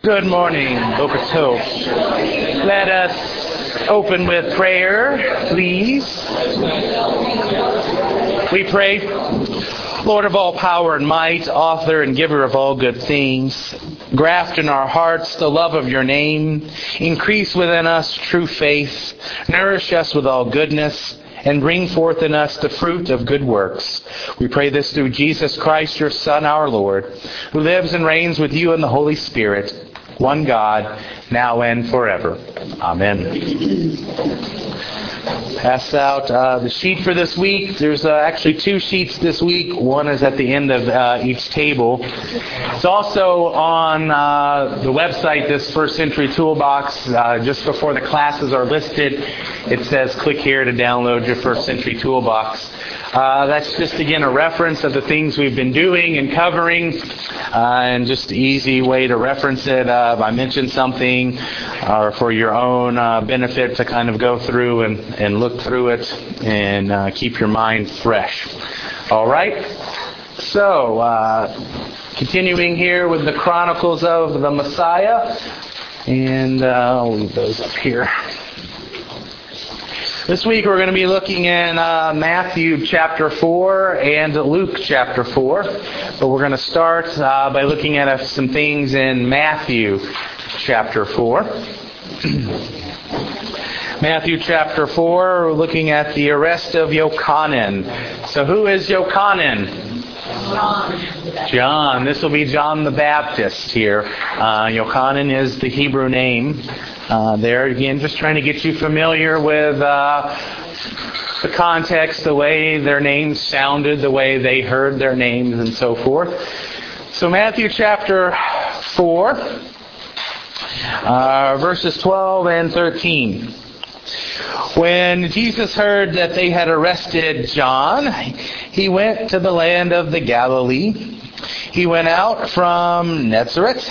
Good morning, Bokato. Let us open with prayer, please. We pray, Lord of all power and might, author and giver of all good things, graft in our hearts the love of your name, increase within us true faith, nourish us with all goodness, and bring forth in us the fruit of good works. We pray this through Jesus Christ, your Son, our Lord, who lives and reigns with you in the Holy Spirit, one God, now and forever. Amen. Pass out the sheet for this week. There's actually two sheets this week. One is at the end of each table. It's also on the website, this First Century Toolbox. Just before the classes are listed, it says click here to download your First Century Toolbox. That's just, again, a reference of the things we've been doing and covering, and just an easy way to reference it. If I mention something, or for your own benefit to kind of go through and look through it and keep your mind fresh. All right? So, continuing here with the Chronicles of the Messiah, and I'll leave those up here. This week we're going to be looking in Matthew chapter 4 and Luke chapter 4. But we're going to start by looking at some things in Matthew chapter 4. Matthew chapter 4, we're looking at the arrest of Yochanan. So who is Yochanan? John. This will be John the Baptist here. Yochanan is the Hebrew name. There again, just trying to get you familiar with the context, the way their names sounded, the way they heard their names, and so forth. So Matthew chapter 4, verses 12 and 13. When Jesus heard that they had arrested John, he went to the land of the Galilee. He went out from Nazareth,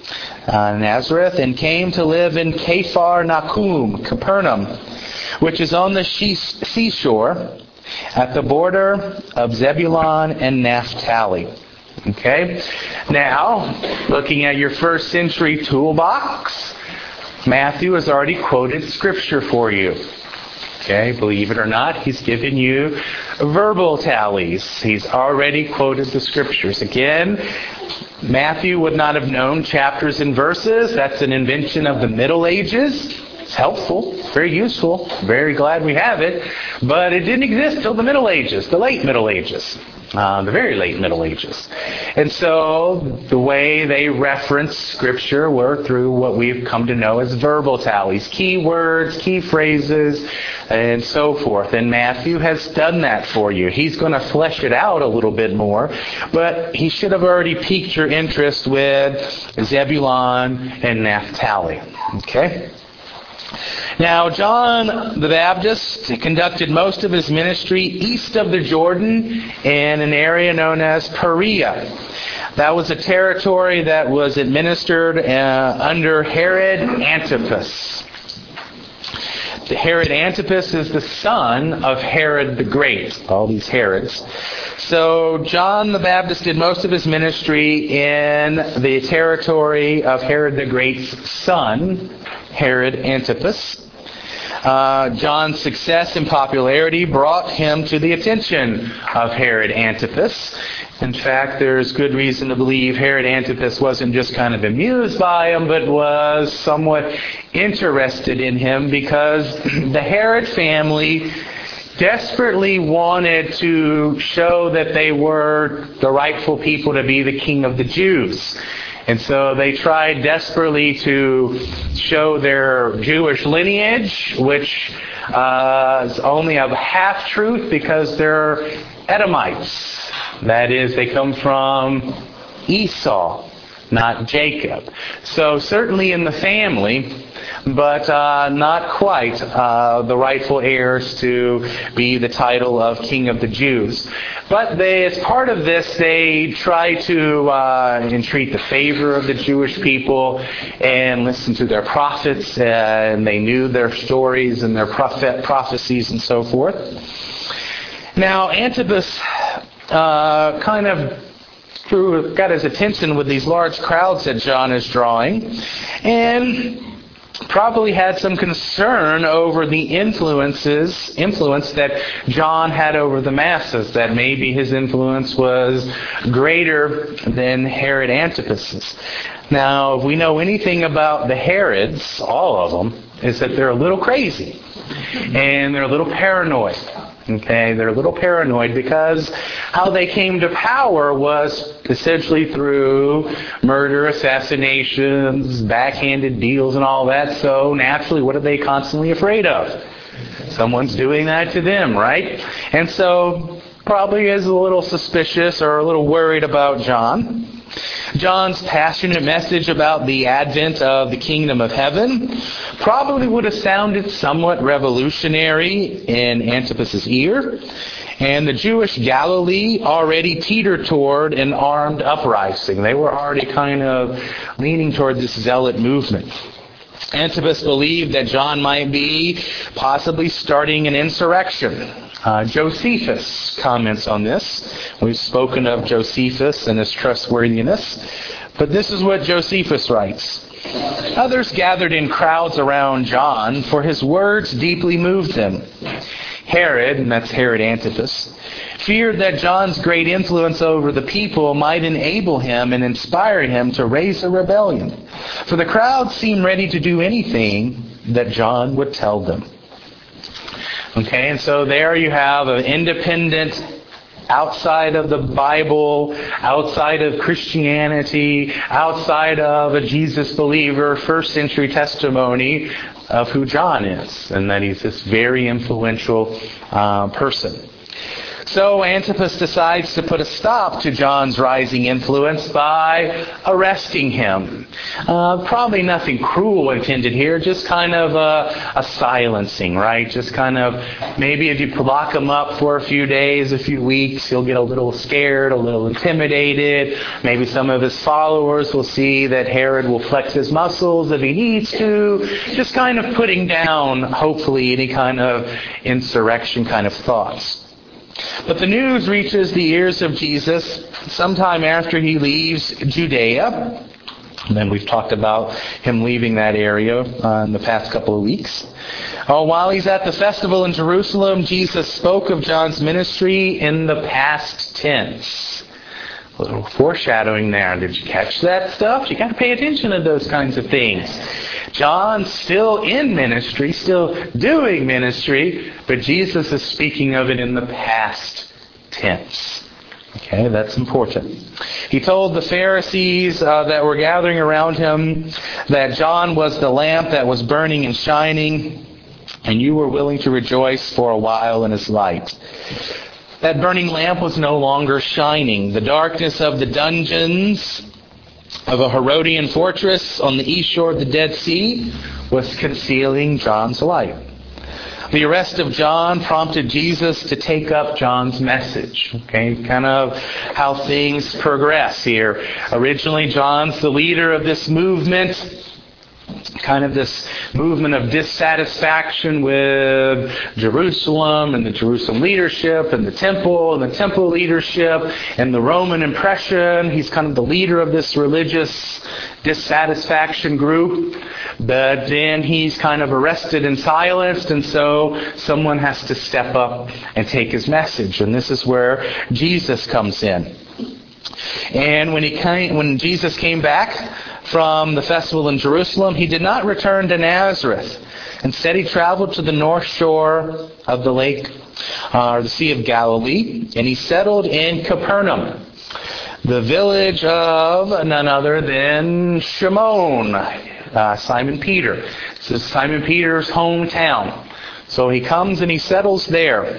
and came to live in Capernaum, which is on the seashore at the border of Zebulun and Naphtali. Okay? Now, looking at your first century toolbox, Matthew has already quoted Scripture for you. Okay, believe it or not, he's given you verbal tallies. He's already quoted the Scriptures. Again, Matthew would not have known chapters and verses. That's an invention of the Middle Ages. It's helpful, very useful, very glad we have it. But it didn't exist till the Middle Ages, the late Middle Ages. The very late Middle Ages. And so the way they reference Scripture were through what we've come to know as verbal tallies, key words, key phrases, and so forth. And Matthew has done that for you. He's going to flesh it out a little bit more, but he should have already piqued your interest with Zebulun and Naphtali. Okay? Now, John the Baptist conducted most of his ministry east of the Jordan in an area known as Perea. That was a territory that was administered under Herod Antipas. Herod Antipas is the son of Herod the Great, all these Herods. So John the Baptist did most of his ministry in the territory of Herod the Great's son, Herod Antipas. John's success and popularity brought him to the attention of Herod Antipas. In fact, there's good reason to believe Herod Antipas wasn't just kind of amused by him, but was somewhat interested in him, because the Herod family desperately wanted to show that they were the rightful people to be the king of the Jews. And so they tried desperately to show their Jewish lineage, which is only of half-truth because they're Edomites. That is, they come from Esau, not Jacob. So certainly in the family, but not quite the rightful heirs to be the title of King of the Jews. But as part of this, they try to entreat the favor of the Jewish people and listen to their prophets, and they knew their stories and their prophecies and so forth. Now, Antipas kind of got his attention with these large crowds that John is drawing, and probably had some concern over the influence that John had over the masses, that maybe his influence was greater than Herod Antipas's. Now, if we know anything about the Herods, all of them, is that they're a little crazy, and they're a little paranoid. Okay, they're a little paranoid because how they came to power was essentially through murder, assassinations, backhanded deals, and all that. So naturally, what are they constantly afraid of? Someone's doing that to them, right? And so probably is a little suspicious or a little worried about John. John's passionate message about the advent of the kingdom of heaven probably would have sounded somewhat revolutionary in Antipas's ear, and the Jewish Galilee already teetered toward an armed uprising. They were already kind of leaning toward this zealot movement. Antipas believed that John might be possibly starting an insurrection. Josephus comments on this. We've spoken of Josephus and his trustworthiness. But this is what Josephus writes. Others gathered in crowds around John, for his words deeply moved them. Herod, and that's Herod Antipas, feared that John's great influence over the people might enable him and inspire him to raise a rebellion. For the crowd seemed ready to do anything that John would tell them. Okay, and so there you have an independent, outside of the Bible, outside of Christianity, outside of a Jesus believer, first century testimony of who John is, and that he's this very influential person. So Antipas decides to put a stop to John's rising influence by arresting him. Probably nothing cruel intended here, just kind of a silencing, right? Just kind of, maybe if you lock him up for a few days, a few weeks, he'll get a little scared, a little intimidated. Maybe some of his followers will see that Herod will flex his muscles if he needs to. Just kind of putting down, hopefully, any kind of insurrection kind of thoughts. But the news reaches the ears of Jesus sometime after he leaves Judea. And then we've talked about him leaving that area in the past couple of weeks. While he's at the festival in Jerusalem, Jesus spoke of John's ministry in the past tense. A little foreshadowing there. Did you catch that stuff? You got to pay attention to those kinds of things. John's still in ministry, still doing ministry, but Jesus is speaking of it in the past tense. Okay, that's important. He told the Pharisees that were gathering around him that John was the lamp that was burning and shining, and you were willing to rejoice for a while in his light. That burning lamp was no longer shining. The darkness of the dungeons of a Herodian fortress on the east shore of the Dead Sea was concealing John's light. The arrest of John prompted Jesus to take up John's message. Okay, kind of how things progress here. Originally, John's the leader of this movement, kind of this movement of dissatisfaction with Jerusalem and the Jerusalem leadership and the temple leadership and the Roman impression. He's kind of the leader of this religious dissatisfaction group. But then he's kind of arrested and silenced, and so someone has to step up and take his message. And this is where Jesus comes in. And when Jesus came back from the festival in Jerusalem, he did not return to Nazareth. Instead, he traveled to the north shore of the lake, or the Sea of Galilee, and he settled in Capernaum, the village of none other than Shimon, Simon Peter. This is Simon Peter's hometown. So he comes and he settles there.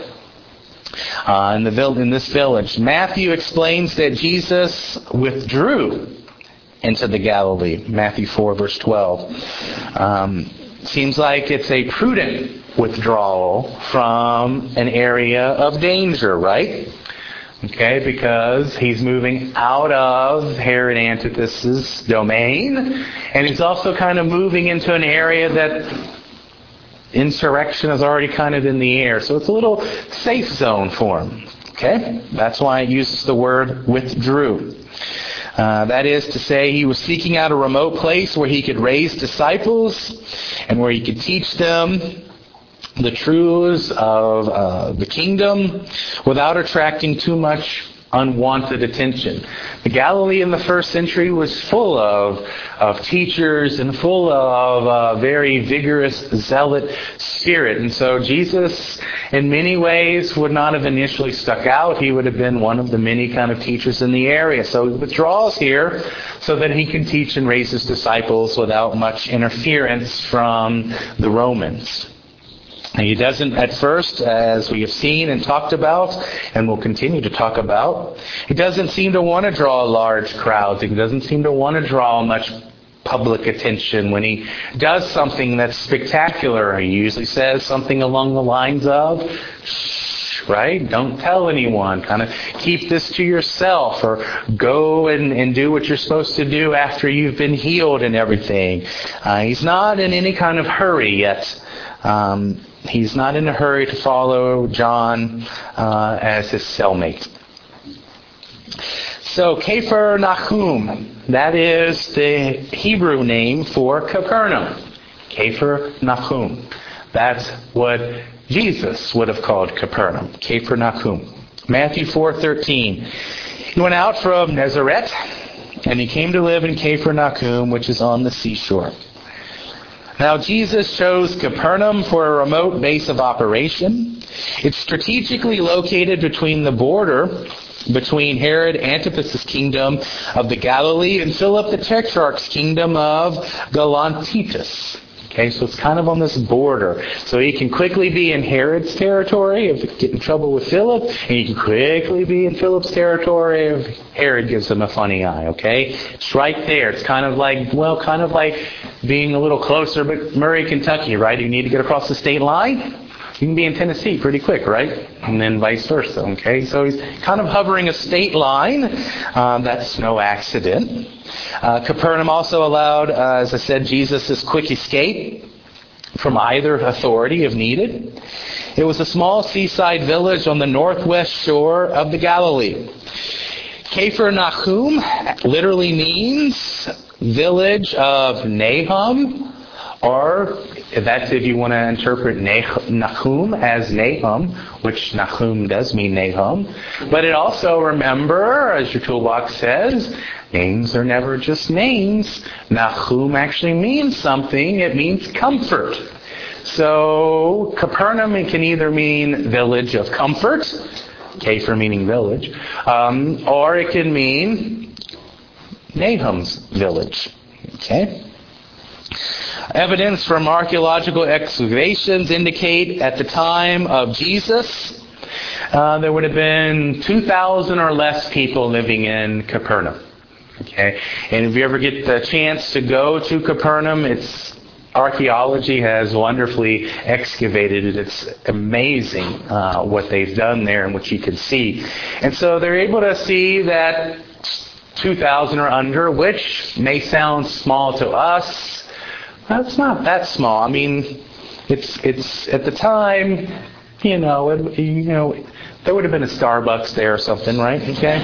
In this village. Matthew explains that Jesus withdrew into the Galilee. Matthew 4, verse 12. Seems like it's a prudent withdrawal from an area of danger, right? Okay, because he's moving out of Herod Antipas's domain, and he's also kind of moving into an area that insurrection is already kind of in the air. So it's a little safe zone for him. Okay? That's why it uses the word withdrew. That is to say, he was seeking out a remote place where he could raise disciples and where he could teach them the truths of the kingdom without attracting too much unwanted attention. The Galilee in the first century was full of teachers and full of a very vigorous, zealot spirit. And so Jesus, in many ways, would not have initially stuck out. He would have been one of the many kind of teachers in the area. So he withdraws here so that he can teach and raise his disciples without much interference from the Romans. He doesn't at first, as we have seen and talked about, and will continue to talk about, he doesn't seem to want to draw large crowds. He doesn't seem to want to draw much public attention. When he does something that's spectacular, he usually says something along the lines of, shh, right? Don't tell anyone. Kind of keep this to yourself, or go and do what you're supposed to do after you've been healed and everything. He's not in any kind of hurry yet. He's not in a hurry to follow John as his cellmate. So, Kfar Nahum, that is the Hebrew name for Capernaum. Kfar Nahum. That's what Jesus would have called Capernaum. Kfar Nahum. Matthew 4:13. He went out from Nazareth, and he came to live in Kfar Nahum, which is on the seashore. Now, Jesus chose Capernaum for a remote base of operation. It's strategically located between the border between Herod Antipas's kingdom of the Galilee and Philip the Tetrarch's kingdom of Galantitus. Okay, so it's kind of on this border. So he can quickly be in Herod's territory if he get in trouble with Philip, and he can quickly be in Philip's territory if Herod gives him a funny eye, okay? It's right there. It's kind of like being a little closer, but Murray, Kentucky, right? You need to get across the state line. You can be in Tennessee pretty quick, right? And then vice versa, okay? So he's kind of hovering a state line. That's no accident. Capernaum also allowed, as I said, Jesus' quick escape from either authority if needed. It was a small seaside village on the northwest shore of the Galilee. Kfar Nahum literally means village of Nahum, or that's if you want to interpret Nahum as Nahum, which Nahum does mean Nahum. But it also, remember, as your toolbox says, names are never just names. Nahum actually means something. It means comfort. So Capernaum can either mean village of comfort, Kfar meaning village, or it can mean Nahum's village. Okay? Evidence from archaeological excavations indicate at the time of Jesus, there would have been 2,000 or less people living in Capernaum. Okay, and if you ever get the chance to go to Capernaum, archaeology has wonderfully excavated it. It's amazing what they've done there and what you can see. And so they're able to see that 2,000 or under, which may sound small to us. It's not that small. I mean, it's at the time, there would have been a Starbucks there or something, right? Okay.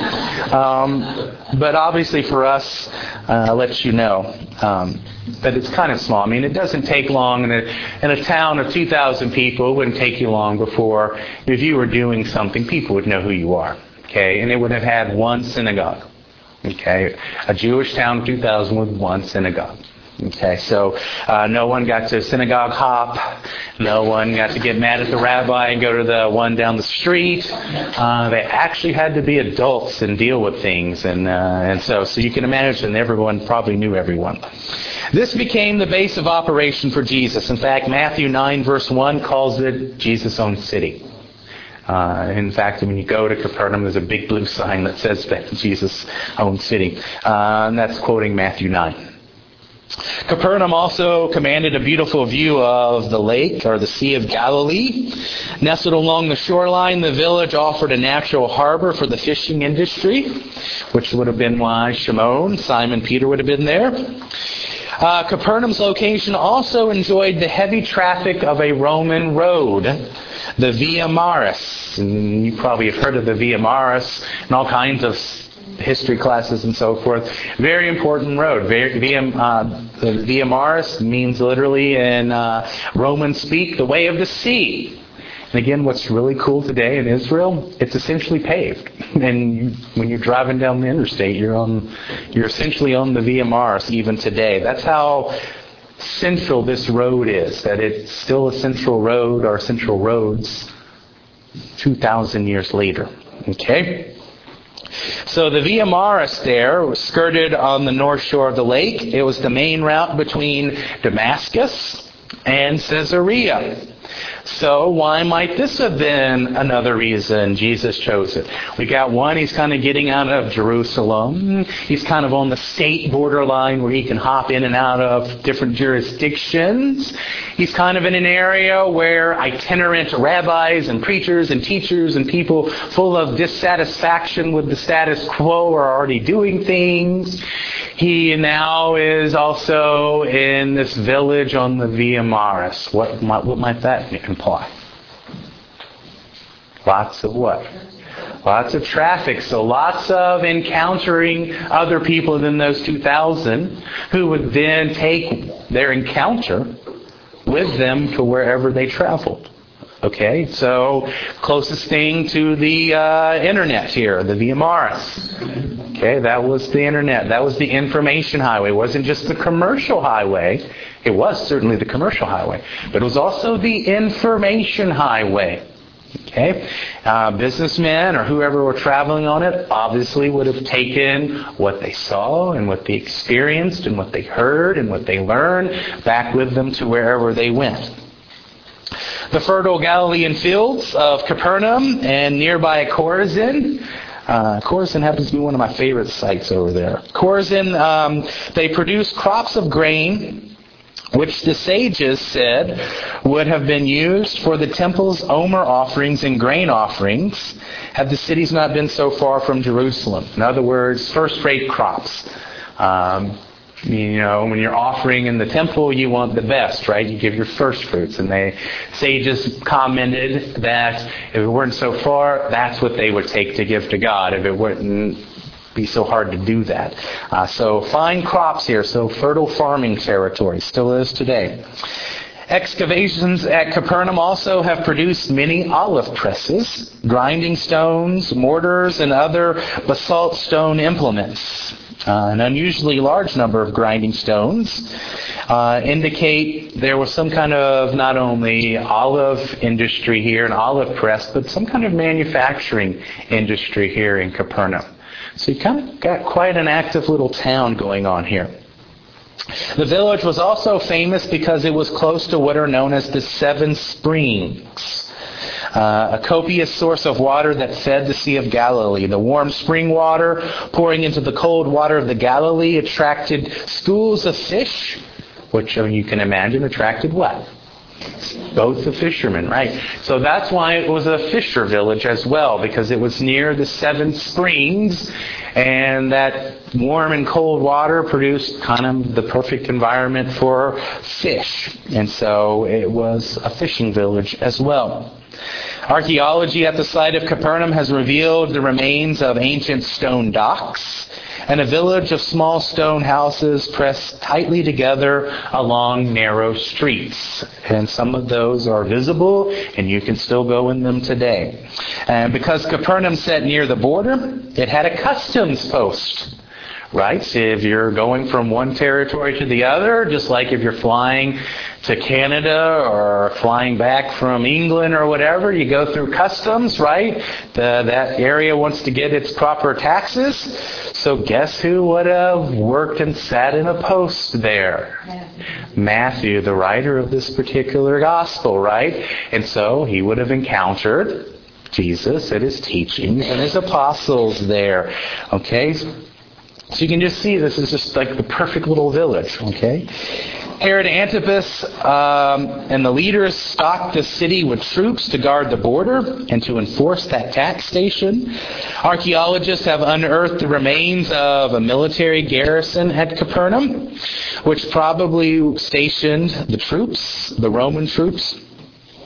But obviously for us, lets you know that it's kind of small. I mean, it doesn't take long in a town of 2,000 people. It wouldn't take you long before, if you were doing something, people would know who you are. Okay, and it would have had one synagogue. Okay, a Jewish town of 2,000 with one synagogue. Okay, so no one got to synagogue hop. No one got to get mad at the rabbi and go to the one down the street. They actually had to be adults and deal with things, and so you can imagine everyone probably knew everyone. This became the base of operation for Jesus. In fact, Matthew 9 verse 1 calls it Jesus' own city. In fact, when you go to Capernaum, there's a big blue sign that says that Jesus' own city, and that's quoting Matthew 9. Capernaum also commanded a beautiful view of the lake, or the Sea of Galilee. Nestled along the shoreline, the village offered a natural harbor for the fishing industry, which would have been why Simon Peter would have been there. Capernaum's location also enjoyed the heavy traffic of a Roman road, the Via Maris. Maris. And you probably have heard of the Via Maris and all kinds of history classes and so forth. Very important road. The Via Maris means literally in Roman speak, the way of the sea. And again, what's really cool today in Israel, it's essentially paved. And when you're driving down the interstate, you're essentially on the Via Maris even today. That's how central this road is, that it's still a central road, or central roads, 2,000 years later. Okay? So the Via Maris there was skirted on the north shore of the lake. It was the main route between Damascus and Caesarea. So why might this have been another reason Jesus chose it? We got one, he's kind of getting out of Jerusalem. He's kind of on the state borderline where he can hop in and out of different jurisdictions. He's kind of in an area where itinerant rabbis and preachers and teachers and people full of dissatisfaction with the status quo are already doing things. He now is also in this village on the Via Maris. What might that imply? Lots of what? Lots of traffic. So lots of encountering other people than those 2,000 who would then take their encounter with them to wherever they traveled. Okay, so closest thing to the internet here, the Via Maris. Okay, that was the internet. That was the information highway. It wasn't just the commercial highway. It was certainly the commercial highway, but it was also the information highway. Okay, businessmen or whoever were traveling on it obviously would have taken what they saw and what they experienced and what they heard and what they learned back with them to wherever they went. The fertile Galilean fields of Capernaum and nearby Chorazin. Chorazin happens to be one of my favorite sites over there. Chorazin, they produce crops of grain, which the sages said would have been used for the temple's omer offerings and grain offerings had the cities not been so far from Jerusalem. In other words, first-rate crops. When you're offering in the temple, you want the best, right? You give your first fruits. And the sages commented that if it weren't so far, that's what they would take to give to God, if it wouldn't be so hard to do that. So fine crops here, so fertile farming territory, still is today. Excavations at Capernaum also have produced many olive presses, grinding stones, mortars, and other basalt stone implements. An unusually large number of grinding stones indicate there was some kind of not only olive industry here, an olive press, but some kind of manufacturing industry here in Capernaum. So you kind of got quite an active little town going on here. The village was also famous because it was close to what are known as the Seven Springs. A copious source of water that fed the Sea of Galilee. The warm spring water pouring into the cold water of the Galilee attracted schools of fish, which you can imagine attracted what? Both the fishermen, right? So that's why it was a fisher village as well, because it was near the Seven Springs, and that warm and cold water produced kind of the perfect environment for fish. And so it was a fishing village as well. Archaeology at the site of Capernaum has revealed the remains of ancient stone docks and a village of small stone houses pressed tightly together along narrow streets. And some of those are visible, and you can still go in them today. And because Capernaum sat near the border, it had a customs post. Right? So if you're going from one territory to the other, just like if you're flying to Canada or flying back from England or whatever, you go through customs, right? That area wants to get its proper taxes. So guess who would have worked and sat in a post there? Matthew, the writer of this particular gospel, right? And so he would have encountered Jesus and his teachings and his apostles there. Okay? So you can just see this is just like the perfect little village, okay? Herod Antipas and the leaders stocked the city with troops to guard the border and to enforce that taxation. Archaeologists have unearthed the remains of a military garrison at Capernaum, which probably stationed the troops, the Roman troops.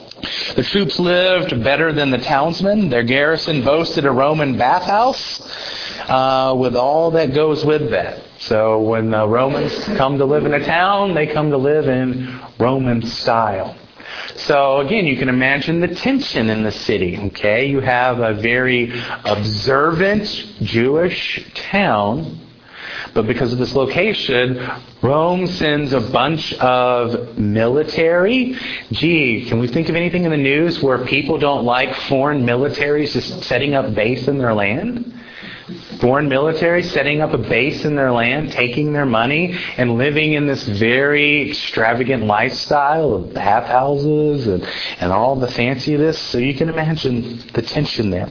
The troops lived better than the townsmen. Their garrison boasted a Roman bathhouse with all that goes with that. So when the Romans come to live in a town, they come to live in Roman style. So again, you can imagine the tension in the city. Okay, you have a very observant Jewish town, but because of this location, Rome sends a bunch of military. Gee, can we think of anything in the news where people don't like foreign militaries just setting up base in their land? Foreign military setting up a base in their land, taking their money, and living in this very extravagant lifestyle of bathhouses and all the fanciness. So you can imagine the tension there.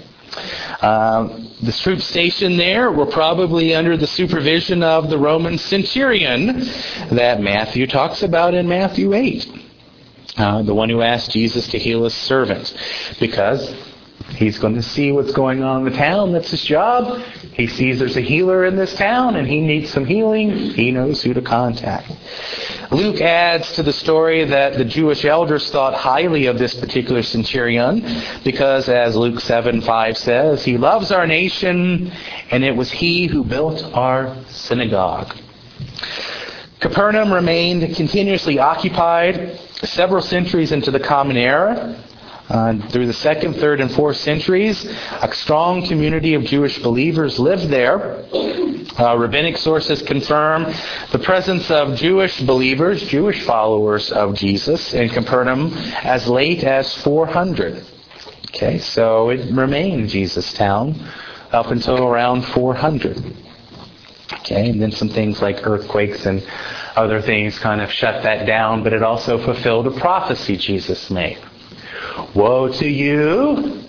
The troops stationed there were probably under the supervision of the Roman centurion that Matthew talks about in Matthew 8. The one who asked Jesus to heal his servant, because he's going to see what's going on in the town. That's his job. He sees there's a healer in this town and he needs some healing. He knows who to contact. Luke adds to the story that the Jewish elders thought highly of this particular centurion because, as Luke 7:5 says, he loves our nation and it was he who built our synagogue. Capernaum remained continuously occupied several centuries into the Common Era. Through the 2nd, 3rd, and 4th centuries, a strong community of Jewish believers lived there. Rabbinic sources confirm the presence of Jewish believers, Jewish followers of Jesus in Capernaum as late as 400. Okay, so it remained Jesus' town up until around 400. Okay, and then some things like earthquakes and other things kind of shut that down, but it also fulfilled a prophecy Jesus made. Woe to you,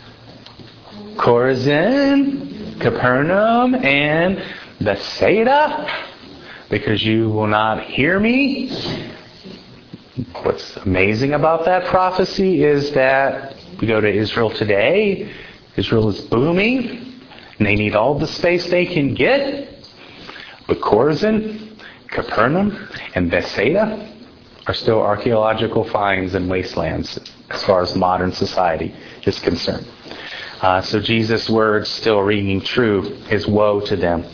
Chorazin, Capernaum, and Bethsaida, because you will not hear me. What's amazing about that prophecy is that we go to Israel today. Israel is booming, and they need all the space they can get. But Chorazin, Capernaum, and Bethsaida are still archaeological finds and wastelands as far as modern society is concerned. So Jesus' words still ringing true is woe to them.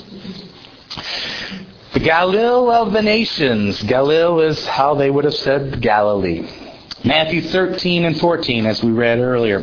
The Galilee of the nations. Galilee is how they would have said Galilee. Matthew 13 and 14, as we read earlier.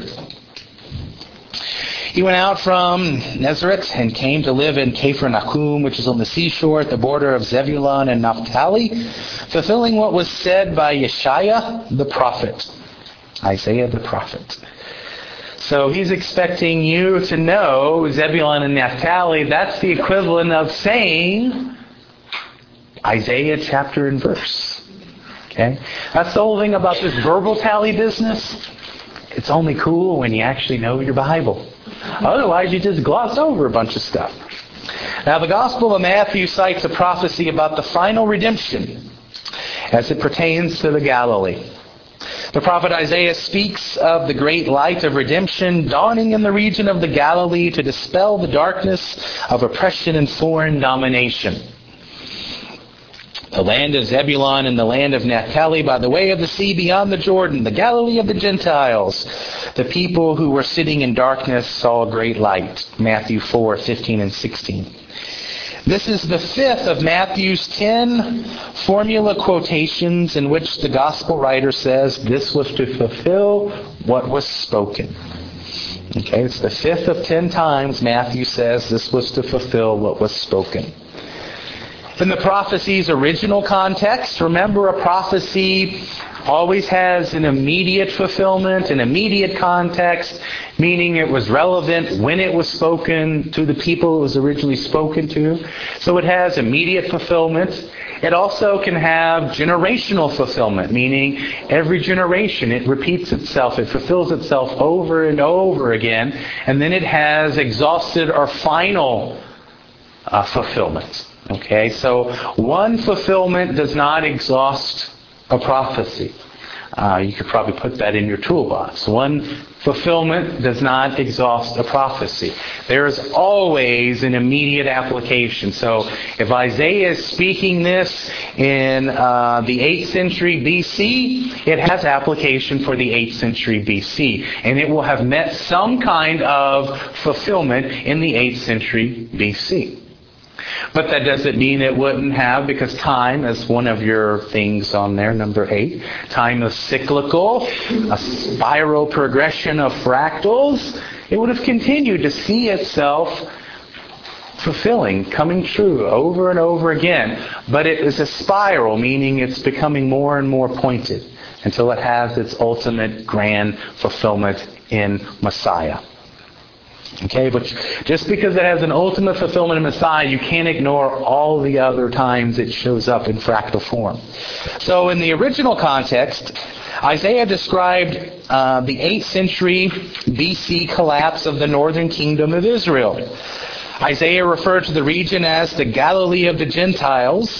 He went out from Nazareth and came to live in Capernaum, which is on the seashore at the border of Zebulun and Naphtali, fulfilling what was said by Yeshaya the prophet. Isaiah the prophet. So he's expecting you to know Zebulun and Naphtali. That's the equivalent of saying Isaiah chapter and verse. Okay? That's the whole thing about this verbal tally business. It's only cool when you actually know your Bible. Otherwise, you just gloss over a bunch of stuff. Now, the Gospel of Matthew cites a prophecy about the final redemption as it pertains to the Galilee. The prophet Isaiah speaks of the great light of redemption dawning in the region of the Galilee to dispel the darkness of oppression and foreign domination. The land of Zebulun and the land of Naphtali by the way of the sea beyond the Jordan, the Galilee of the Gentiles. The people who were sitting in darkness saw a great light. Matthew 4:15 and 16. This is the fifth of Matthew's 10 formula quotations in which the gospel writer says this was to fulfill what was spoken. Okay, it's the fifth of 10 times Matthew says this was to fulfill what was spoken. In the prophecy's original context, remember a prophecy always has an immediate fulfillment, an immediate context, meaning it was relevant when it was spoken to the people it was originally spoken to. So it has immediate fulfillment. It also can have generational fulfillment, meaning every generation it repeats itself, it fulfills itself over and over again, and then it has exhausted or final fulfillment. Okay, so one fulfillment does not exhaust a prophecy. You could probably put that in your toolbox. One fulfillment does not exhaust a prophecy. There is always an immediate application. So if Isaiah is speaking this in the 8th century BC, it has application for the 8th century BC. And it will have met some kind of fulfillment in the 8th century BC. But that doesn't mean it wouldn't have, because time is one of your things on there, number 8. Time is cyclical, a spiral progression of fractals. It would have continued to see itself fulfilling, coming true over and over again. But it is a spiral, meaning it's becoming more and more pointed until it has its ultimate grand fulfillment in Messiah. Okay, but just because it has an ultimate fulfillment in Messiah, you can't ignore all the other times it shows up in fractal form. So in the original context, Isaiah described the 8th century BC collapse of the northern kingdom of Israel. Isaiah referred to the region as the Galilee of the Gentiles,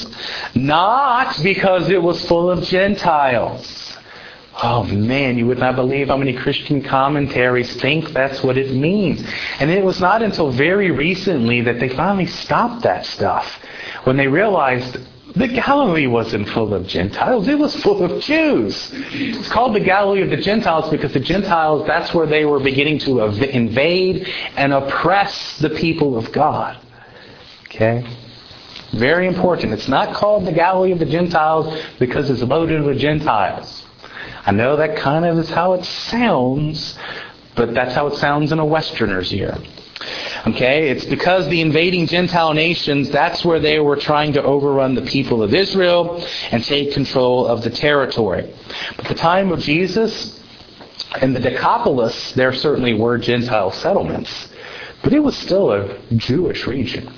not because it was full of Gentiles. Oh man, you would not believe how many Christian commentaries think that's what it means. And it was not until very recently that they finally stopped that stuff. When they realized the Galilee wasn't full of Gentiles, it was full of Jews. It's called the Galilee of the Gentiles because the Gentiles, that's where they were beginning to invade and oppress the people of God. Okay? Very important. It's not called the Galilee of the Gentiles because it's loaded with Gentiles. I know that kind of is how it sounds, but that's how it sounds in a Westerner's ear. Okay, it's because the invading Gentile nations, that's where they were trying to overrun the people of Israel and take control of the territory. But at the time of Jesus, in the Decapolis, there certainly were Gentile settlements, but it was still a Jewish region.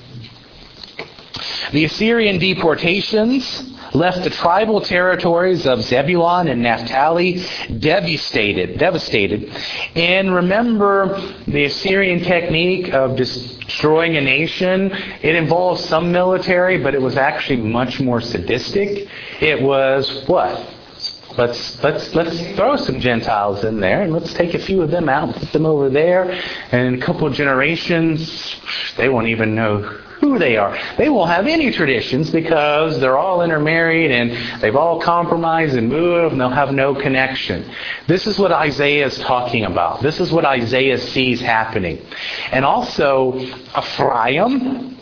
The Assyrian deportations left the tribal territories of Zebulun and Naphtali devastated. And remember, the Assyrian technique of destroying a nation, it involved some military, but it was actually much more sadistic. It was what? Let's throw some Gentiles in there and let's take a few of them out and put them over there. And in a couple of generations, they won't even know who they are. They won't have any traditions because they're all intermarried and they've all compromised and moved and they'll have no connection. This is what Isaiah is talking about. This is what Isaiah sees happening. And also Ephraim,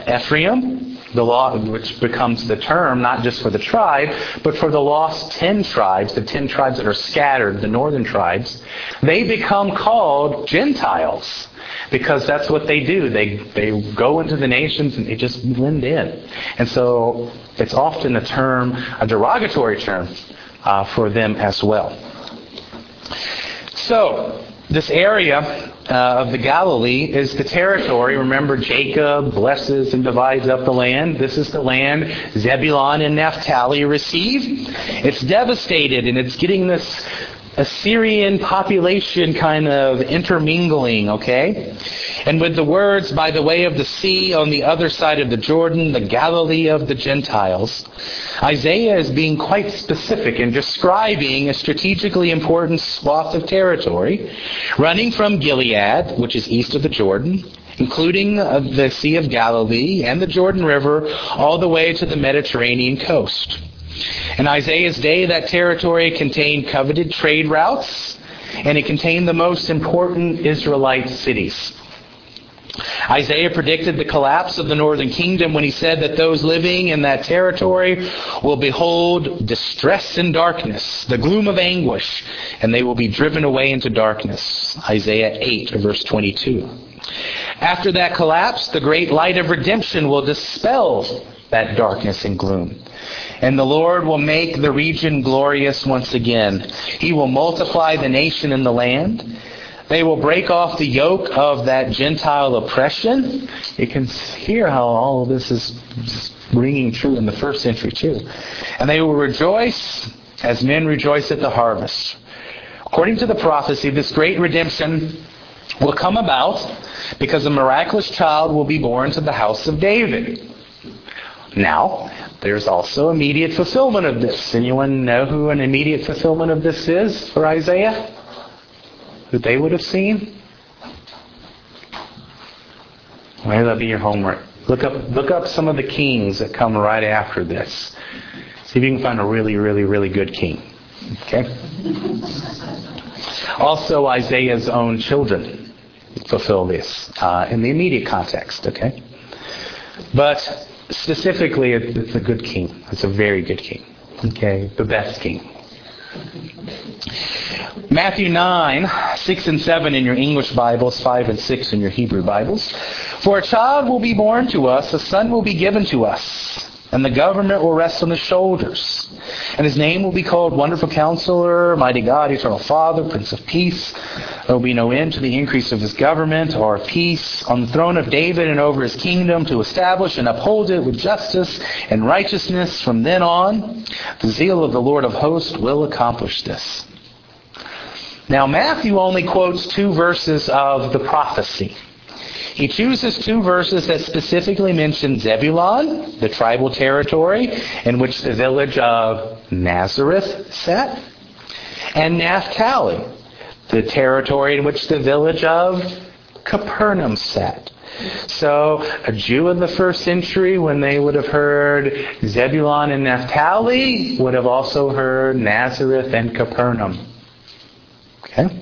the law, which becomes the term not just for the tribe, but for the lost 10 tribes, the 10 tribes that are scattered, the northern tribes, they become called Gentiles. Because that's what they do. They go into the nations and they just blend in. And so it's often a derogatory term for them as well. So this area of the Galilee is the territory. Remember, Jacob blesses and divides up the land. This is the land Zebulun and Naphtali receive. It's devastated and it's getting this Assyrian population kind of intermingling, okay? And with the words, by the way of the sea on the other side of the Jordan, the Galilee of the Gentiles, Isaiah is being quite specific in describing a strategically important swath of territory running from Gilead, which is east of the Jordan, including the Sea of Galilee and the Jordan River, all the way to the Mediterranean coast. In Isaiah's day, that territory contained coveted trade routes, and it contained the most important Israelite cities. Isaiah predicted the collapse of the northern kingdom when he said that those living in that territory will behold distress and darkness, the gloom of anguish, and they will be driven away into darkness. Isaiah 8, verse 22. After that collapse, the great light of redemption will dispel that darkness and gloom. And the Lord will make the region glorious once again. He will multiply the nation and the land. They will break off the yoke of that Gentile oppression. You can hear how all of this is ringing true in the first century too. And they will rejoice as men rejoice at the harvest. According to the prophecy, this great redemption will come about because a miraculous child will be born to the house of David. Now, there's also immediate fulfillment of this. Anyone know who an immediate fulfillment of this is for Isaiah? Who they would have seen? Maybe that'll be your homework. Look up some of the kings that come right after this. See if you can find a really, really, really good king. Okay? Also, Isaiah's own children fulfill this in the immediate context. Okay? But specifically, it's a good king. It's a very good king. Okay? The best king. Matthew 9, 6 and 7 in your English Bibles, 5 and 6 in your Hebrew Bibles. For a child will be born to us, a son will be given to us, and the government will rest on his shoulders. And his name will be called Wonderful Counselor, Mighty God, Eternal Father, Prince of Peace. There will be no end to the increase of his government or peace on the throne of David and over his kingdom, to establish and uphold it with justice and righteousness from then on. The zeal of the Lord of hosts will accomplish this. Now, Matthew only quotes 2 verses of the prophecy. He chooses 2 verses that specifically mention Zebulun, the tribal territory in which the village of Nazareth sat, and Naphtali, the territory in which the village of Capernaum sat. So, a Jew in the first century, when they would have heard Zebulun and Naphtali, would have also heard Nazareth and Capernaum. Okay?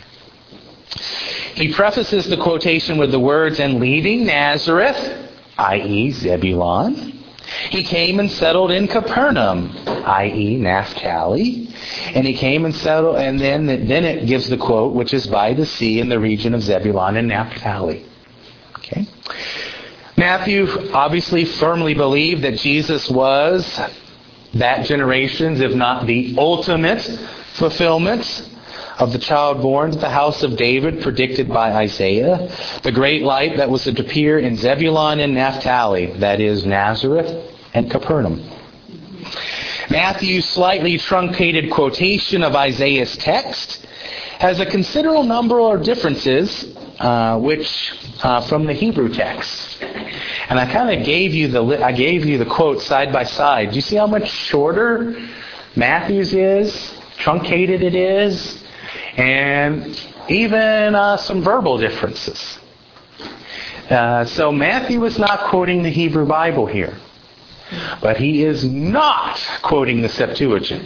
He prefaces the quotation with the words, and leaving Nazareth, i.e. Zebulun, he came and settled in Capernaum, i.e. Naphtali. And he came and settled, and then it gives the quote, which is by the sea in the region of Zebulun and Naphtali. Okay? Matthew obviously firmly believed that Jesus was that generation's, if not the ultimate fulfillment of the child born to the house of David predicted by Isaiah, the great light that was to appear in Zebulun and Naphtali, that is Nazareth and Capernaum. Matthew's slightly truncated quotation of Isaiah's text has a considerable number of differences from the Hebrew text. And I kind of gave you the quote side by side. Do you see how much shorter Matthew's is? Truncated it is? And even some verbal differences. So Matthew is not quoting the Hebrew Bible here. But he is not quoting the Septuagint.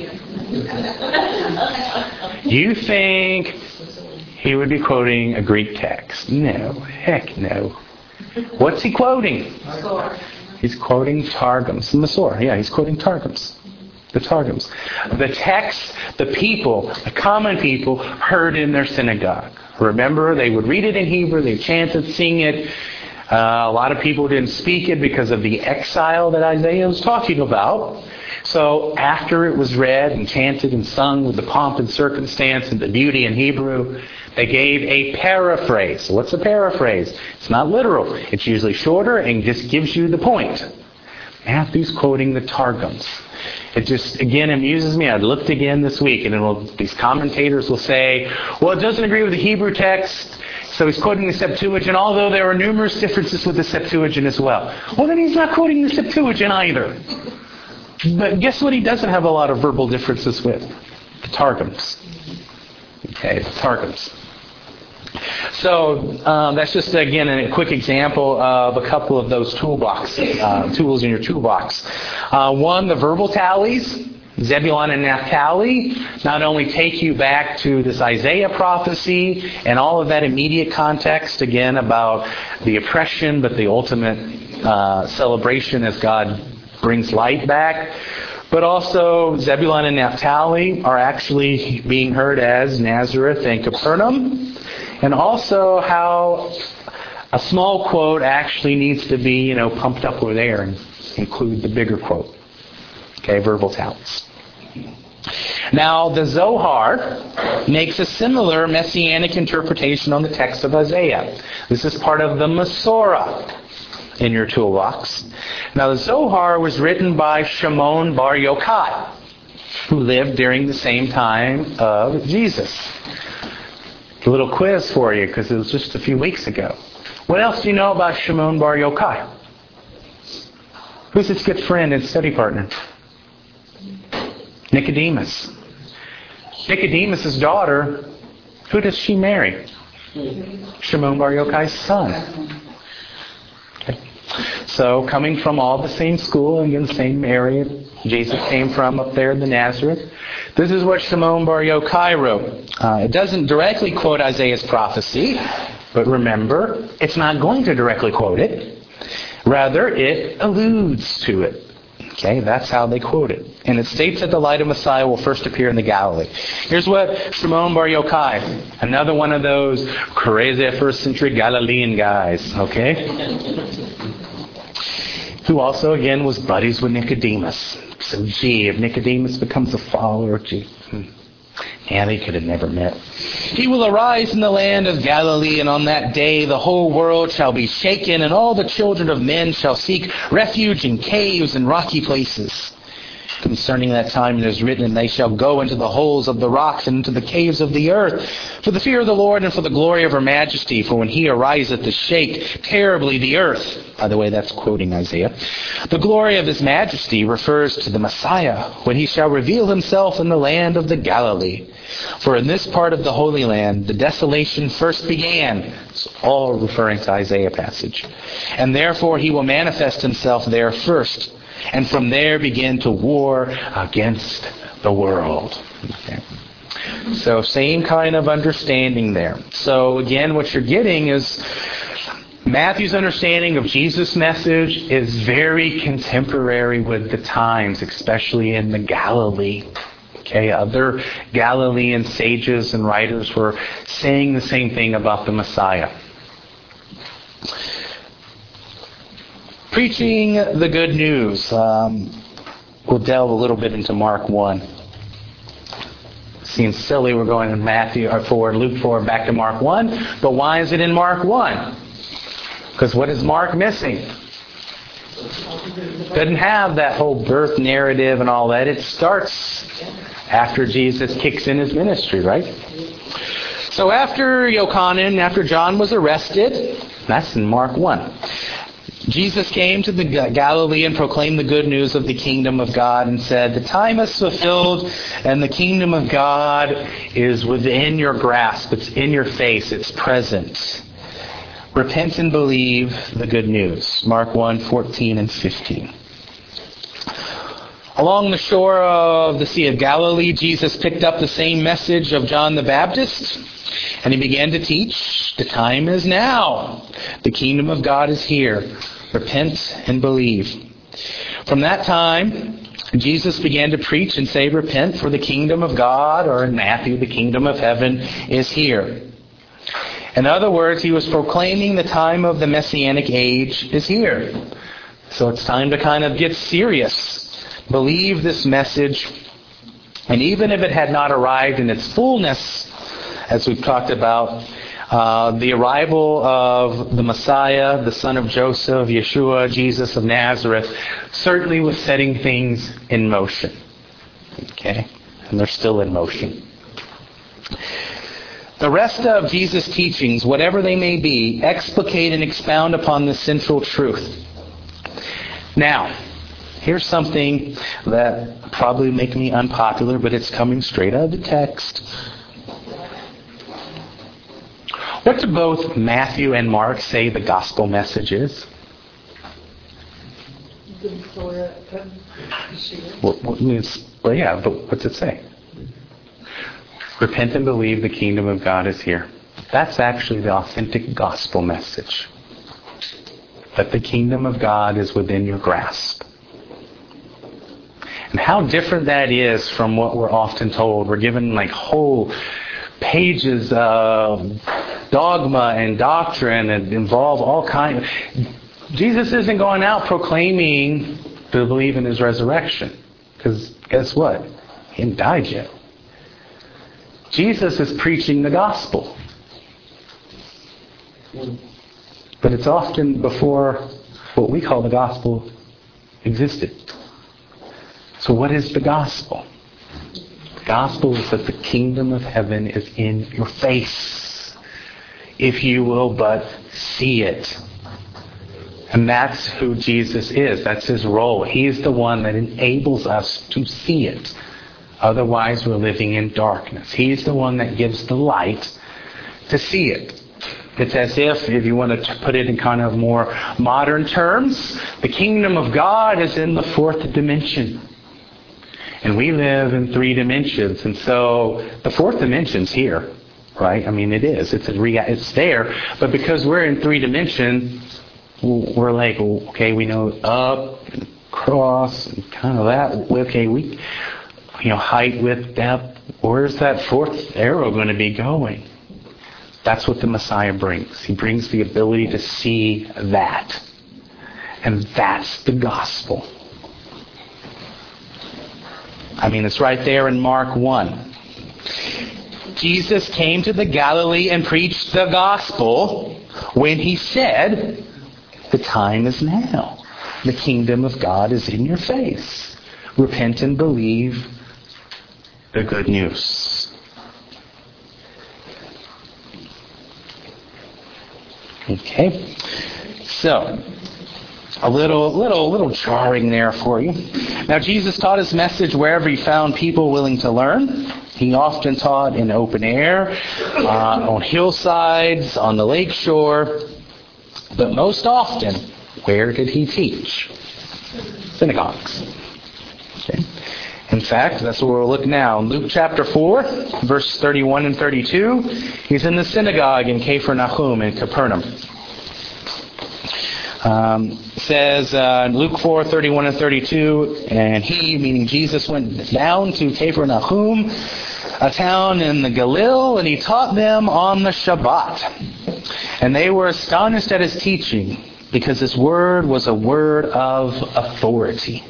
You think he would be quoting a Greek text? No. Heck no. What's he quoting? He's quoting Targums. Masor. Yeah, he's quoting Targums. The Targums. The text, the people, the common people, heard in their synagogue. Remember, they would read it in Hebrew, they chanted, sing it. A lot of people didn't speak it because of the exile that Isaiah was talking about. So after it was read and chanted and sung with the pomp and circumstance and the beauty in Hebrew, they gave a paraphrase. So what's a paraphrase? It's not literal. It's usually shorter and just gives you the point. Matthew's quoting the Targums. It just, again, amuses me. I looked again this week, and these commentators will say, well, it doesn't agree with the Hebrew text, so he's quoting the Septuagint, although there are numerous differences with the Septuagint as well. Well, then he's not quoting the Septuagint either. But guess what he doesn't have a lot of verbal differences with? The Targums. Okay, the Targums. So that's just, again, a quick example of a couple of those tools in your toolbox. One, the verbal tallies, Zebulun and Naphtali, not only take you back to this Isaiah prophecy and all of that immediate context, again, about the oppression, but the ultimate celebration as God brings light back. But also, Zebulun and Naphtali are actually being heard as Nazareth and Capernaum. And also how a small quote actually needs to be, pumped up over there and include the bigger quote. Okay, verbal talents. Now, the Zohar makes a similar messianic interpretation on the text of Isaiah. This is part of the Masorah in your toolbox. Now, the Zohar was written by Shimon Bar Yochai, who lived during the same time of Jesus. A little quiz for you, because it was just a few weeks ago. What else do you know about Shimon Bar Yochai? Who's his good friend and study partner? Nicodemus. Nicodemus' daughter, who does she marry? Shimon Bar Yochai's son. Okay. So, coming from all the same school and in the same area Jesus came from up there in the Nazareth, this is what Shimon Bar Yochai wrote. It doesn't directly quote Isaiah's prophecy, but remember, it's not going to directly quote it. Rather, it alludes to it. Okay, that's how they quote it. And it states that the light of Messiah will first appear in the Galilee. Here's what Shimon Bar Yochai, another one of those crazy first century Galilean guys, okay? Who also, again, was buddies with Nicodemus. So, if Nicodemus becomes a follower, they could have never met. He will arise in the land of Galilee, and on that day the whole world shall be shaken, and all the children of men shall seek refuge in caves and rocky places. Concerning that time it is written, and they shall go into the holes of the rocks and into the caves of the earth, for the fear of the Lord and for the glory of her majesty. For when he ariseth to shake terribly the earth, by the way, that's quoting Isaiah, the glory of his majesty refers to the Messiah, when he shall reveal himself in the land of the Galilee. For in this part of the Holy Land the desolation first began. It's all referring to Isaiah passage. And therefore he will manifest himself there first, and from there begin to war against the world. Okay. So same kind of understanding there. So again, what you're getting is Matthew's understanding of Jesus' message is very contemporary with the times, especially in the Galilee. Okay, other Galilean sages and writers were saying the same thing about the Messiah. Preaching the good news. We'll delve a little bit into Mark 1. Seems silly we're going in Luke 4 back to Mark 1. But why is it in Mark 1? Because what is Mark missing? Doesn't have that whole birth narrative and all that. It starts after Jesus kicks in his ministry, right? So after John was arrested, that's in Mark 1. Jesus came to the Galilee and proclaimed the good news of the kingdom of God and said, the time is fulfilled and the kingdom of God is within your grasp. It's in your face. It's present. Repent and believe the good news. Mark 1:14 and 15. Along the shore of the Sea of Galilee, Jesus picked up the same message of John the Baptist, and he began to teach, the time is now. The kingdom of God is here. Repent and believe. From that time, Jesus began to preach and say, repent, for the kingdom of God, or in Matthew, the kingdom of heaven is here. In other words, he was proclaiming the time of the Messianic age is here. So it's time to kind of get serious. Believe this message. And even if it had not arrived in its fullness, as we've talked about, the arrival of the Messiah, the son of Joseph, Yeshua, Jesus of Nazareth, certainly was setting things in motion. Okay? And they're still in motion. The rest of Jesus' teachings, whatever they may be, explicate and expound upon this central truth. Now, here's something that probably make me unpopular, but it's coming straight out of the text. What do both Matthew and Mark say the gospel message is? But what's it say? Repent and believe the kingdom of God is here. That's actually the authentic gospel message. That the kingdom of God is within your grasp. And how different that is from what we're often told. We're given like whole pages of dogma and doctrine and involve all kinds. Jesus isn't going out proclaiming to believe in his resurrection. Because guess what? He hadn't died yet. Jesus is preaching the gospel. But it's often before what we call the gospel existed. So what is the gospel? The gospel is that the kingdom of heaven is in your face. If you will but see it. And that's who Jesus is. That's his role. He's the one that enables us to see it. Otherwise, we're living in darkness. He's the one that gives the light to see it. It's as if you want to put it in kind of more modern terms, the kingdom of God is in the fourth dimension. And we live in three dimensions. And so the fourth dimension's here, right? I mean, it is. It's there. But because we're in three dimensions, we're like, okay, we know up, and across, and kind of that. Okay, height, width, depth. Where's that fourth arrow going to be going? That's what the Messiah brings. He brings the ability to see that. And that's the gospel. I mean, it's right there in Mark 1. Jesus came to the Galilee and preached the gospel when he said, the time is now. The kingdom of God is in your face. Repent and believe the good news. Okay, so a little jarring there for you. Now, Jesus taught his message wherever he found people willing to learn. He often taught in open air, on hillsides, on the lake shore. But most often, where did he teach? Synagogues. Okay. In fact, that's where we'll look now. In Luke chapter 4, verse 31 and 32, he's in the synagogue in Capernaum in Capernaum. Says in Luke 4, 31 and 32, and he, meaning Jesus, went down to Capernaum, a town in the Galilee, and he taught them on the Shabbat. And they were astonished at his teaching, because his word was a word of authority.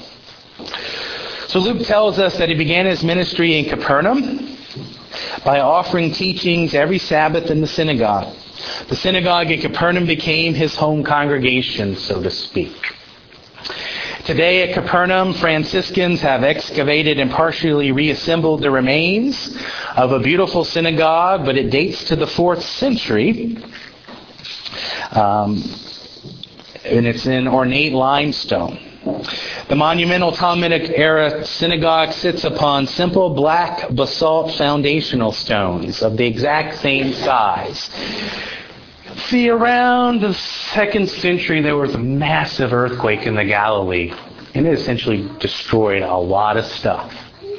So Luke tells us that he began his ministry in Capernaum by offering teachings every Sabbath in the synagogue. The synagogue in Capernaum became his home congregation, so to speak. Today at Capernaum, Franciscans have excavated and partially reassembled the remains of a beautiful synagogue, but it dates to the 4th century. And it's in ornate limestone. The monumental Talmudic-era synagogue sits upon simple black basalt foundational stones of the exact same size. See, around the 2nd century, there was a massive earthquake in the Galilee, and it essentially destroyed a lot of stuff.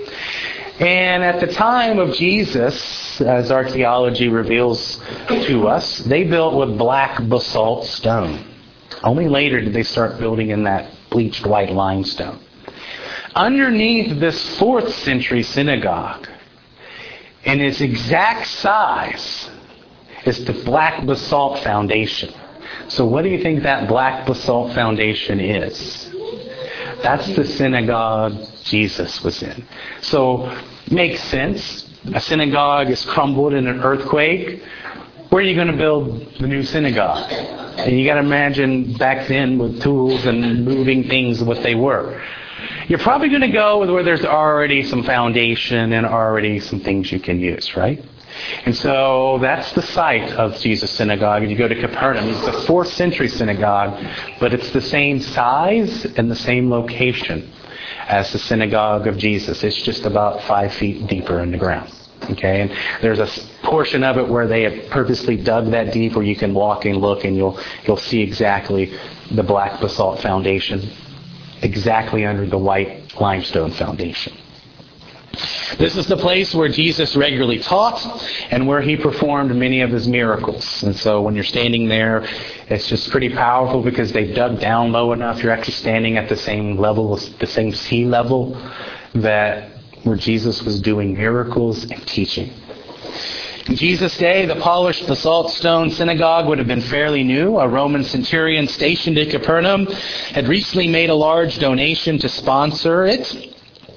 And at the time of Jesus, as archaeology reveals to us, they built with black basalt stone. Only later did they start building in that bleached white limestone. Underneath this 4th century synagogue, in its exact size, is the black basalt foundation. So what do you think that black basalt foundation is? That's the synagogue Jesus was in. So, makes sense. A synagogue is crumbled in an earthquake. Where are you going to build the new synagogue? And you got to imagine back then with tools and moving things what they were. You're probably going to go with where there's already some foundation and already some things you can use, right? And so that's the site of Jesus' synagogue. And you go to Capernaum. It's a 4th century synagogue, but it's the same size and the same location as the synagogue of Jesus. It's just about 5 feet deeper in the ground. Okay, and there's a portion of it where they have purposely dug that deep where you can walk and look and you'll see exactly the black basalt foundation exactly under the white limestone foundation. This is the place where Jesus regularly taught and where he performed many of his miracles. And so when you're standing there, it's just pretty powerful because they've dug down low enough. You're actually standing at the same level, the same sea level that where Jesus was doing miracles and teaching. In Jesus' day, the polished basalt stone synagogue would have been fairly new. A Roman centurion stationed at Capernaum had recently made a large donation to sponsor it.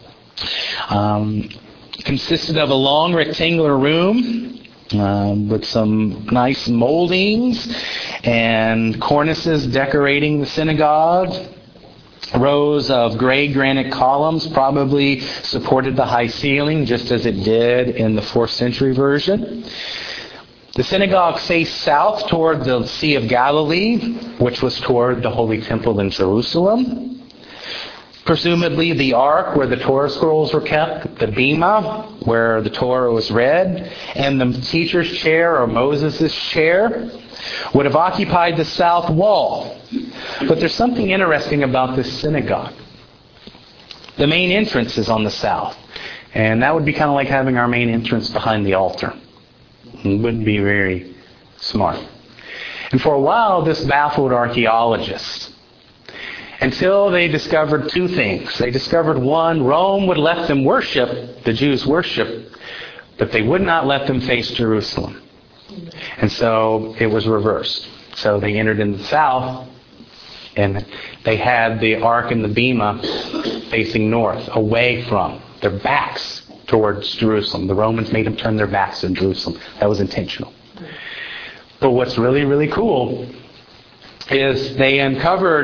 Consisted of a long rectangular room with some nice moldings and cornices decorating the synagogue. Rows of gray granite columns probably supported the high ceiling, just as it did in the 4th century version. The synagogue faced south toward the Sea of Galilee, which was toward the Holy Temple in Jerusalem. Presumably the ark where the Torah scrolls were kept, the bema where the Torah was read, and the teacher's chair or Moses' chair would have occupied the south wall. But there's something interesting about this synagogue. The main entrance is on the south. And that would be kind of like having our main entrance behind the altar. It wouldn't be very smart. And for a while, this baffled archaeologists. Until they discovered two things. They discovered one, Rome would let them worship, the Jews worship, but they would not let them face Jerusalem. And so it was reversed. So they entered in the south, and they had the ark and the bema facing north, away from their backs towards Jerusalem. The Romans made them turn their backs to Jerusalem. That was intentional. But what's really, really cool is they uncovered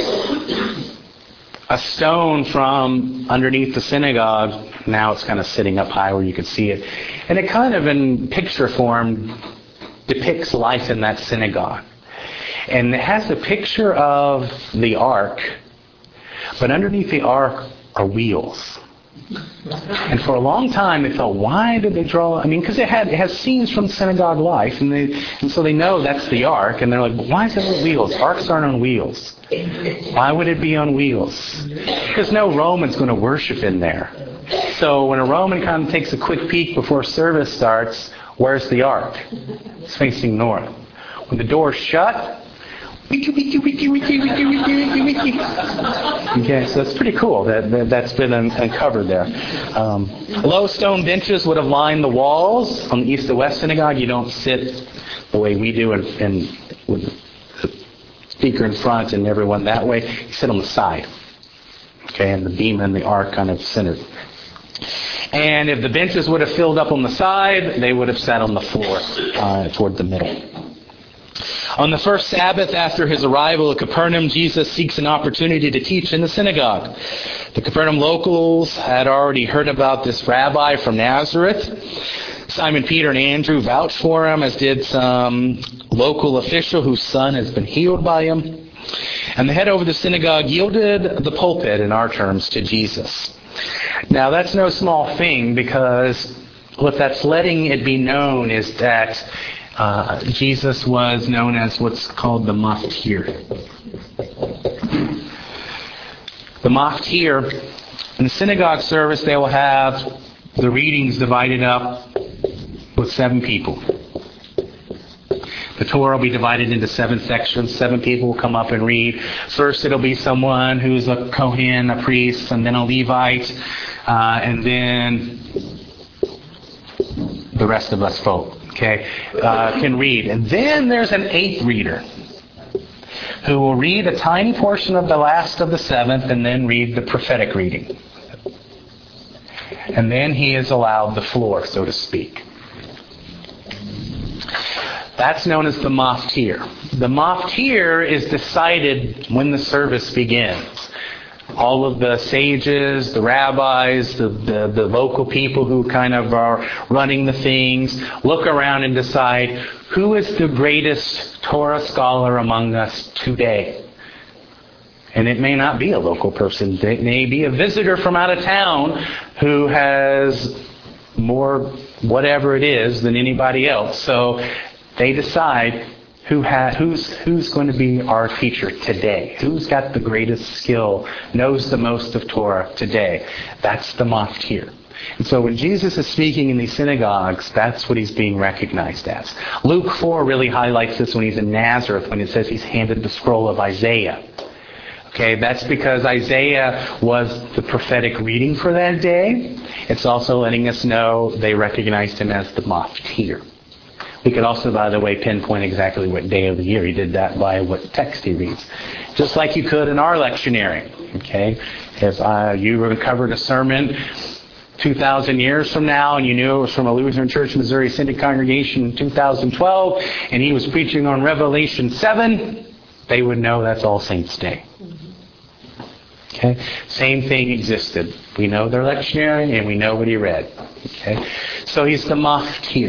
a stone from underneath the synagogue. Now it's kind of sitting up high where you can see it. And it kind of in picture form depicts life in that synagogue. And it has a picture of the ark, but underneath the ark are wheels. And for a long time they thought, why did they draw? I mean, because it has scenes from synagogue life, and so they know that's the ark, and they're like, why is it on wheels? Arks aren't on wheels. Why would it be on wheels? Because no Roman's going to worship in there. So when a Roman kind of takes a quick peek before service starts, where's the ark? It's facing north. When the door's shut, wiki, wiki, wiki, wiki, wiki, wiki, wiki, wiki. Okay, so that's pretty cool. That's been uncovered there. Low stone benches would have lined the walls on the east and west synagogue. You don't sit the way we do and with the speaker in front and everyone that way. You sit on the side. Okay, and the bema and the ark kind of centered. And if the benches would have filled up on the side, they would have sat on the floor toward the middle. On the first Sabbath after his arrival at Capernaum, Jesus seeks an opportunity to teach in the synagogue. The Capernaum locals had already heard about this rabbi from Nazareth. Simon Peter and Andrew vouched for him, as did some local official whose son has been healed by him. And the head over the synagogue yielded the pulpit, in our terms, to Jesus. Now that's no small thing, because what that's letting it be known is that Jesus was known as what's called the maftir. The maftir, in the synagogue service, they will have the readings divided up with 7 people. The Torah will be divided into 7 sections. 7 people will come up and read. First, it'll be someone who's a Kohen, a priest, and then a Levite, and then the rest of us folk. Okay, can read. And then there's an 8th reader who will read a tiny portion of the last of the 7th and then read the prophetic reading. And then he is allowed the floor, so to speak. That's known as the maftir. The maftir is decided when the service begins. All of the sages, the rabbis, the local people who kind of are running the things, look around and decide who is the greatest Torah scholar among us today. And it may not be a local person. It may be a visitor from out of town who has more whatever it is than anybody else. So they decide who's going to be our teacher today? Who's got the greatest skill, knows the most of Torah today? That's the maftir. And so when Jesus is speaking in these synagogues, that's what he's being recognized as. Luke 4 really highlights this when he's in Nazareth, when it says he's handed the scroll of Isaiah. Okay, that's because Isaiah was the prophetic reading for that day. It's also letting us know they recognized him as the maftir. We could also, by the way, pinpoint exactly what day of the year. He did that by what text he reads. Just like you could in our lectionary. Okay? If you recovered a sermon 2,000 years from now and you knew it was from a Lutheran Church Missouri Synod congregation in 2012 and he was preaching on Revelation 7, they would know that's All Saints' Day. Okay? Same thing existed. We know their lectionary and we know what he read. Okay? So he's the maftir.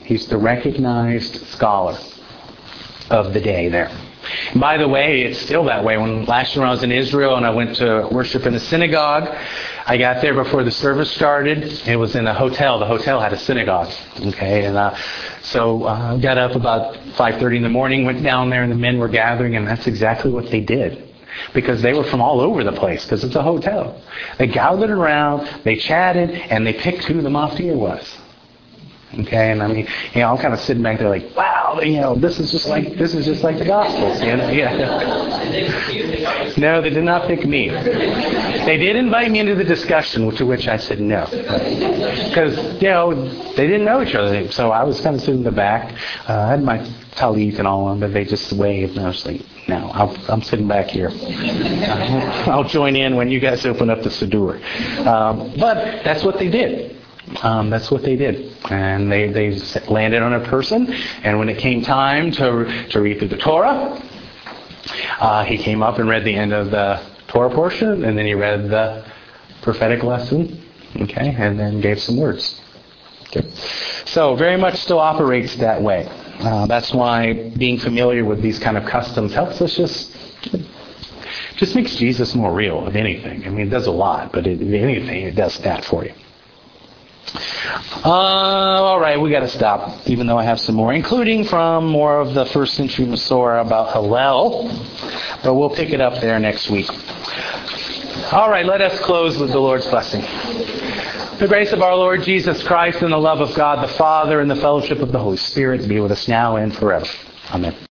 He's the recognized scholar of the day there. And by the way, it's still that way. Last year when I was in Israel and I went to worship in a synagogue, I got there before the service started. It was in a hotel. The hotel had a synagogue. Okay, and so I got up about 5:30 in the morning, went down there, and the men were gathering, and that's exactly what they did. Because they were from all over the place, because it's a hotel. They gathered around, they chatted, and they picked who the maftir was. Okay, and I mean, I'm kind of sitting back there like, wow, this is just like the Gospels, Yeah. No, they did not pick me. They did invite me into the discussion, to which I said no, because they didn't know each other, so I was kind of sitting in the back. I had my talit and all on, but they just waved, and I was like, no, I'm sitting back here. I'll join in when you guys open up the Siddur. But that's what they did. That's what they did. And they landed on a person, and when it came time to read through the Torah, he came up and read the end of the Torah portion, and then he read the prophetic lesson, okay, and then gave some words. Okay. So very much still operates that way. That's why being familiar with these kind of customs helps us just makes Jesus more real, if anything. I mean, it does a lot, but if anything, it does that for you. All right, we got to stop, even though I have some more, including from more of the first century Masorah about Hallel, but we'll pick it up there next week. All right, let us close with the Lord's blessing. The grace of our Lord Jesus Christ and the love of God the Father and the fellowship of the Holy Spirit be with us now and forever. Amen.